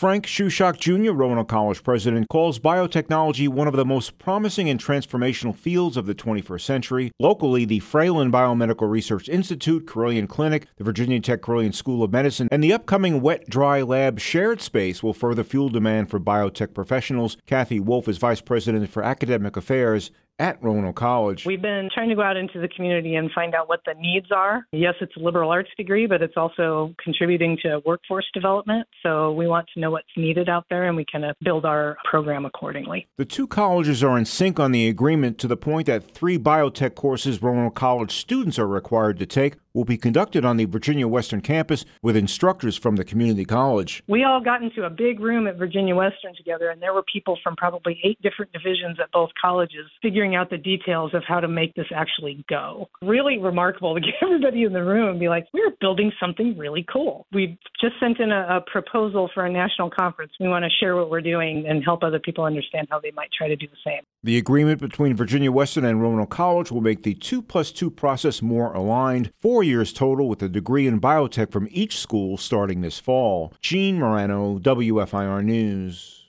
Frank Shushock Jr., Roanoke College president, calls biotechnology one of the most promising and transformational fields of the 21st century. Locally, the Fralin Biomedical Research Institute, Carilion Clinic, the Virginia Tech Carilion School of Medicine, and the upcoming wet-dry lab shared space will further fuel demand for biotech professionals. Kathy Wolf is vice president for academic affairs at Roanoke College. We've been trying to go out into the community and find out what the needs are. Yes, it's a liberal arts degree, but it's also contributing to workforce development. So we want to know what's needed out there, and we kind of build our program accordingly. The two colleges are in sync on the agreement to the point that 3 biotech courses Roanoke College students are required to take will be conducted on the Virginia Western campus with instructors from the community college. We all got into a big room at Virginia Western together, and there were people from probably 8 different divisions at both colleges figuring out the details of how to make this actually go. Really remarkable to get everybody in the room and be like, we're building something really cool. We just sent in a proposal for a national conference. We want to share what we're doing and help other people understand how they might try to do the same. The agreement between Virginia Western and Roanoke College will make the 2+2 process more aligned. 4 years total, with a degree in biotech from each school starting this fall. Gene Morano, WFIR News.